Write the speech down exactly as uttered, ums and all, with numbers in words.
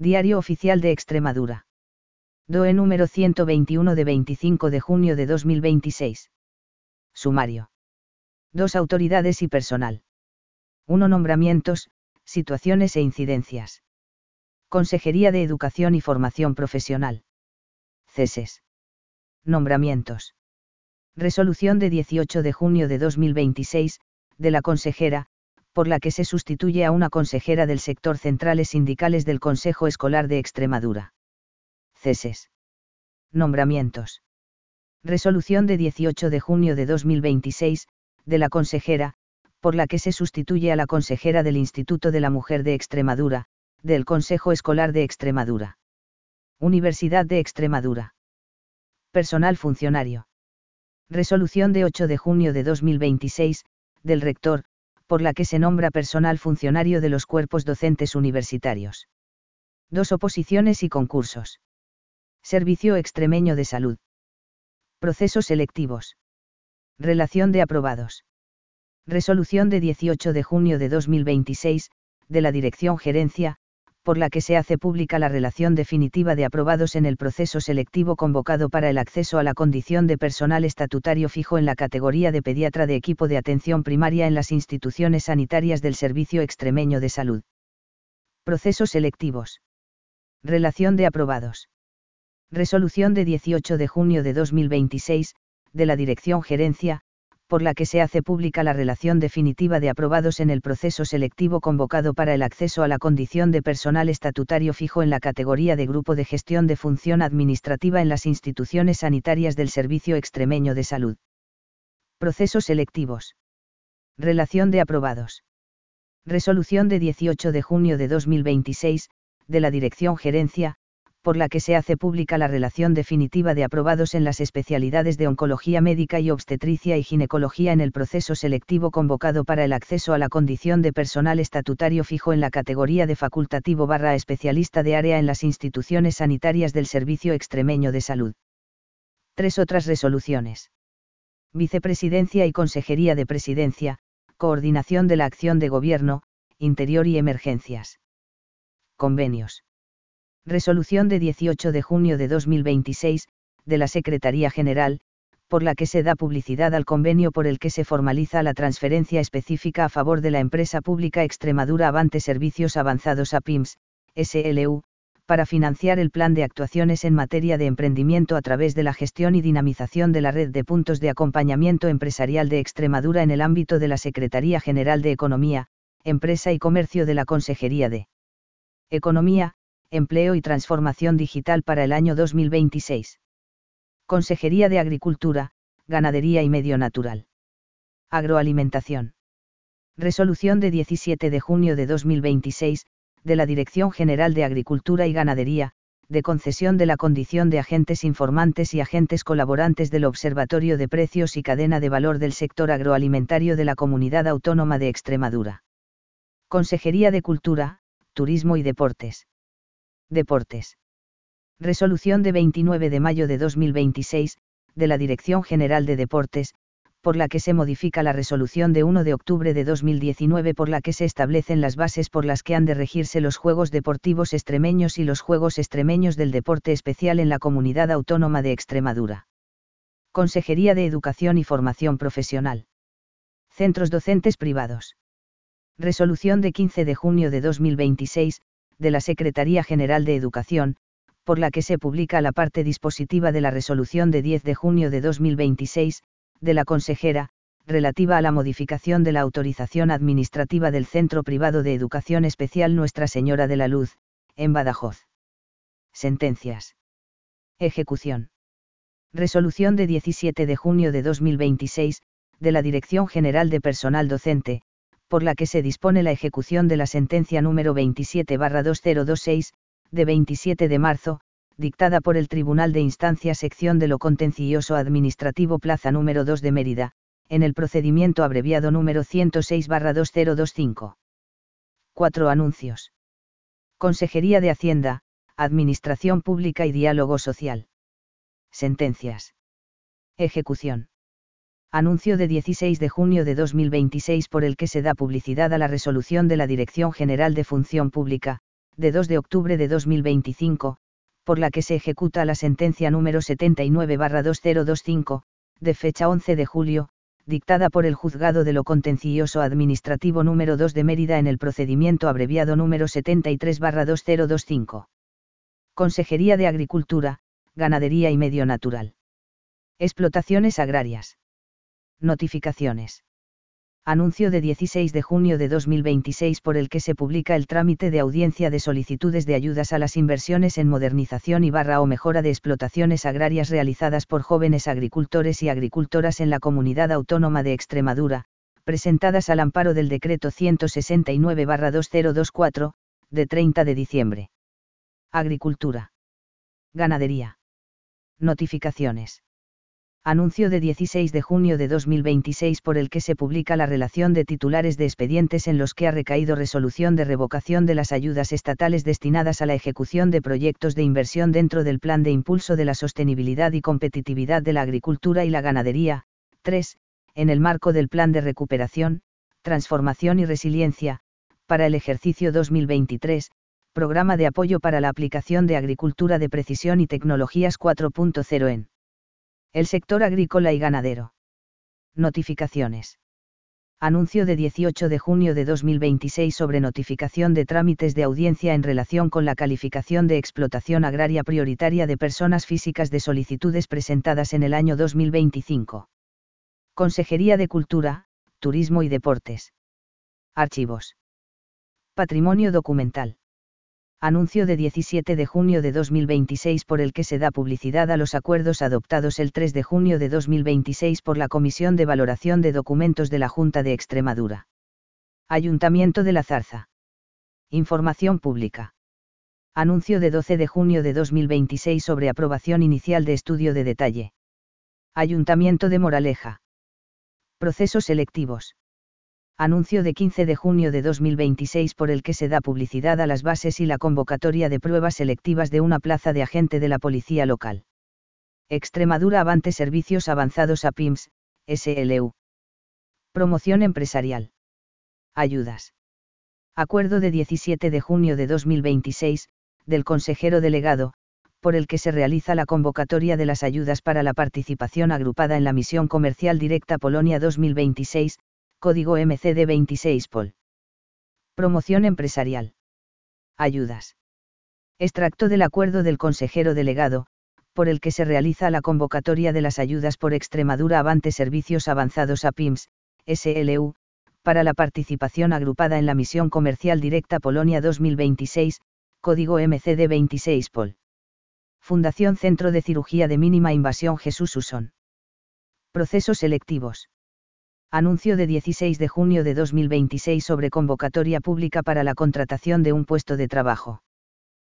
Diario Oficial de Extremadura. D O E número ciento veintiuno de veinticinco de junio de dos mil veintiséis. Sumario. Dos autoridades y personal. uno Nombramientos, situaciones e incidencias. Consejería de Educación y Formación Profesional. Ceses. Nombramientos. Resolución de dieciocho de junio de dos mil veintiséis, de la consejera, por la que se sustituye a una consejera del sector centrales sindicales del Consejo Escolar de Extremadura. Ceses. Nombramientos. Resolución de dieciocho de junio de dos mil veintiséis, de la consejera, por la que se sustituye a la consejera del Instituto de la Mujer de Extremadura, del Consejo Escolar de Extremadura. Universidad de Extremadura. Personal funcionario. Resolución de ocho de junio de dos mil veintiséis, del rector, por la que se nombra personal funcionario de los cuerpos docentes universitarios. Dos oposiciones y concursos. Servicio Extremeño de Salud. Procesos selectivos. Relación de aprobados. Resolución de dieciocho de junio de dos mil veintiséis, de la Dirección Gerencia, por la que se hace pública la relación definitiva de aprobados en el proceso selectivo convocado para el acceso a la condición de personal estatutario fijo en la categoría de pediatra de equipo de atención primaria en las instituciones sanitarias del Servicio Extremeño de Salud. Procesos selectivos. Relación de aprobados. Resolución de dieciocho de junio de dos mil veintiséis, de la Dirección Gerencia, por la que se hace pública la relación definitiva de aprobados en el proceso selectivo convocado para el acceso a la condición de personal estatutario fijo en la categoría de Grupo de Gestión de Función Administrativa en las instituciones sanitarias del Servicio Extremeño de Salud. Procesos selectivos. Relación de aprobados. Resolución de dieciocho de junio de dos mil veintiséis, de la Dirección Gerencia, por la que se hace pública la relación definitiva de aprobados en las especialidades de oncología médica y obstetricia y ginecología en el proceso selectivo convocado para el acceso a la condición de personal estatutario fijo en la categoría de facultativo barra especialista de área en las instituciones sanitarias del Servicio Extremeño de Salud. Tres otras resoluciones. Vicepresidencia y Consejería de Presidencia, coordinación de la acción de gobierno, interior y emergencias. Convenios. Resolución de dieciocho de junio de dos mil veintiséis, de la Secretaría General, por la que se da publicidad al convenio por el que se formaliza la transferencia específica a favor de la empresa pública Extremadura Avante Servicios Avanzados a Pymes, S L U, para financiar el plan de actuaciones en materia de emprendimiento a través de la gestión y dinamización de la red de puntos de acompañamiento empresarial de Extremadura en el ámbito de la Secretaría General de Economía, Empresa y Comercio de la Consejería de Economía, Empleo y Transformación Digital para el año dos mil veintiséis. Consejería de Agricultura, Ganadería y Medio Natural. Agroalimentación. Resolución de diecisiete de junio de dos mil veintiséis, de la Dirección General de Agricultura y Ganadería, de concesión de la condición de agentes informantes y agentes colaborantes del Observatorio de Precios y Cadena de Valor del Sector Agroalimentario de la Comunidad Autónoma de Extremadura. Consejería de Cultura, Turismo y Deportes. Deportes. Resolución de veintinueve de mayo de dos mil veintiséis, de la Dirección General de Deportes, por la que se modifica la resolución de uno de octubre de dos mil diecinueve por la que se establecen las bases por las que han de regirse los Juegos Deportivos Extremeños y los Juegos Extremeños del Deporte Especial en la Comunidad Autónoma de Extremadura. Consejería de Educación y Formación Profesional. Centros docentes privados. Resolución de quince de junio de dos mil veintiséis, de la Secretaría General de Educación, por la que se publica la parte dispositiva de la resolución de diez de junio de dos mil veintiséis, de la consejera, relativa a la modificación de la autorización administrativa del Centro Privado de Educación Especial Nuestra Señora de la Luz, en Badajoz. Sentencias. Ejecución. Resolución de diecisiete de junio de dos mil veintiséis, de la Dirección General de Personal Docente, por la que se dispone la ejecución de la sentencia número veintisiete barra dos mil veintiséis, de veintisiete de marzo, dictada por el Tribunal de Instancia Sección de lo Contencioso Administrativo Plaza número dos de Mérida, en el procedimiento abreviado número ciento seis barra dos mil veinticinco. cuatro Anuncios. Consejería de Hacienda, Administración Pública y Diálogo Social. Sentencias. Ejecución. Anuncio de dieciséis de junio de dos mil veintiséis por el que se da publicidad a la resolución de la Dirección General de Función Pública, de dos de octubre de dos mil veinticinco, por la que se ejecuta la sentencia número setenta y nueve barra dos mil veinticinco, de fecha once de julio, dictada por el Juzgado de lo Contencioso Administrativo número dos de Mérida en el procedimiento abreviado número setenta y tres barra dos mil veinticinco. Consejería de Agricultura, Ganadería y Medio Natural. Explotaciones agrarias. Notificaciones. Anuncio de dieciséis de junio de dos mil veintiséis por el que se publica el trámite de audiencia de solicitudes de ayudas a las inversiones en modernización y barra o mejora de explotaciones agrarias realizadas por jóvenes agricultores y agricultoras en la Comunidad Autónoma de Extremadura, presentadas al amparo del Decreto ciento sesenta y nueve barra dos mil veinticuatro, de treinta de diciembre. Agricultura. Ganadería. Notificaciones. Anuncio de dieciséis de junio de dos mil veintiséis por el que se publica la relación de titulares de expedientes en los que ha recaído resolución de revocación de las ayudas estatales destinadas a la ejecución de proyectos de inversión dentro del Plan de Impulso de la Sostenibilidad y Competitividad de la Agricultura y la Ganadería, tres, en el marco del Plan de Recuperación, Transformación y Resiliencia, para el ejercicio dos mil veintitrés, Programa de Apoyo para la Aplicación de Agricultura de Precisión y Tecnologías cuatro punto cero en el sector agrícola y ganadero. Notificaciones. Anuncio de dieciocho de junio de dos mil veintiséis sobre notificación de trámites de audiencia en relación con la calificación de explotación agraria prioritaria de personas físicas de solicitudes presentadas en el año dos mil veinticinco. Consejería de Cultura, Turismo y Deportes. Archivos. Patrimonio documental. Anuncio de diecisiete de junio de dos mil veintiséis por el que se da publicidad a los acuerdos adoptados el tres de junio de dos mil veintiséis por la Comisión de Valoración de Documentos de la Junta de Extremadura. Ayuntamiento de la Zarza. Información pública. Anuncio de doce de junio de dos mil veintiséis sobre aprobación inicial de estudio de detalle. Ayuntamiento de Moraleja. Procesos selectivos. Anuncio de quince de junio de dos mil veintiséis por el que se da publicidad a las bases y la convocatoria de pruebas selectivas de una plaza de agente de la Policía Local. Extremadura Avante Servicios Avanzados a Pymes, S L U. Promoción empresarial. Ayudas. Acuerdo de diecisiete de junio de dos mil veintiséis, del consejero delegado, por el que se realiza la convocatoria de las ayudas para la participación agrupada en la misión comercial directa Polonia dos mil veintiséis, código M C D veintiséis P O L. Promoción empresarial. Ayudas. Extracto del acuerdo del consejero delegado, por el que se realiza la convocatoria de las ayudas por Extremadura Avante Servicios Avanzados a Pymes, S L U, para la participación agrupada en la misión comercial directa Polonia dos mil veintiséis, código M C D veintiséis P O L. Fundación Centro de Cirugía de Mínima Invasión Jesús Usón. Procesos selectivos. Anuncio de dieciséis de junio de dos mil veintiséis sobre convocatoria pública para la contratación de un puesto de trabajo.